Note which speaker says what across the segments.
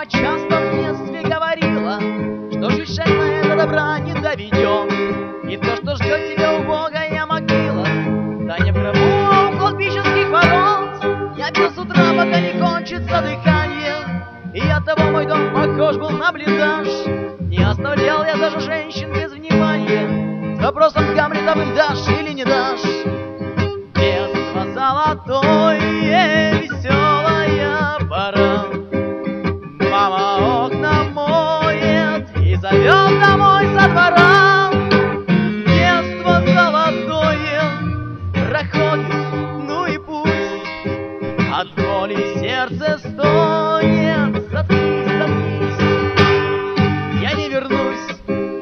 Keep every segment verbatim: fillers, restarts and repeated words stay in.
Speaker 1: Мама часто в детстве говорила, что жизнь шальная до добра не доведет, и то, что ждет тебя убогая могила, да не в гробу, а у кладбищенских ворот. Я пил с утра, пока не кончится дыхание, и оттого мой дом похож был на блиндаж. Не оставлял я даже женщин без внимания с вопросом Гамлетовым: дашь или не дашь? Детство золотое, веселая пора. Мама окна моет и зовет домой со двора. Детство золотое проходит, ну и пусть. От боли сердце стонет. Заткнись, заткнись, я не вернусь.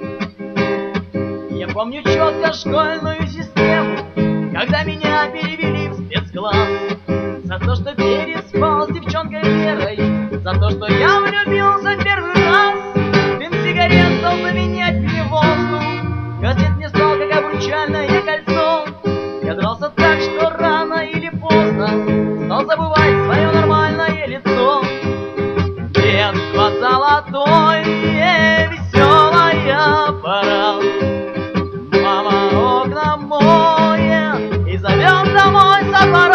Speaker 1: Я помню четко школьную систему, когда меня перевели в спецкласс. За то, что переспал с девчонкой Верой, за то, что я влюбился в первый раз. Дым сигарет стал заменять мне воздух, газет мне стал как обручальное кольцо. Я дрался так, что рано или поздно стал забывать свое нормальное лицо. Детство золотое, веселая пора. Мама окна моет и зовет домой со двора.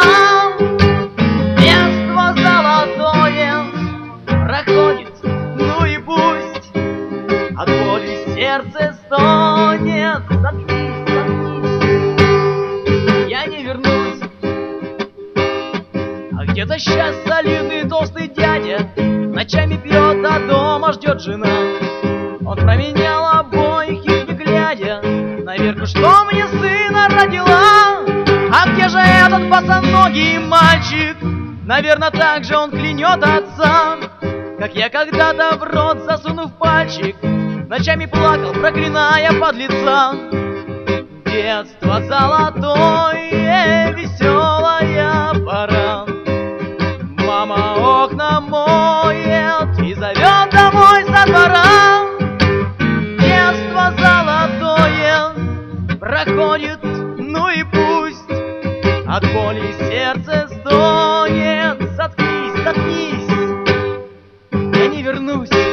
Speaker 1: Детство золотое проходит, ну и пусть. От боли сердце стонет. Заткнись, заткнись, я не вернусь. А где-то сейчас солидный толстый дядя ночами пьет, а дома ждет жена. Он променял обоих их не глядя на Верку, что мне сына родила. А где же этот босоногий мальчик? Наверное, так же он клянет отца, как я когда-то в рот засунув пальчик, ночами плакал, проклиная подлеца. Детство золотое, веселая пора. Мама окна моет и зовет домой со двора. Детство золотое проходит, ну и пусть. От боли сердце стонет. Заткнись, заткнись, я не вернусь.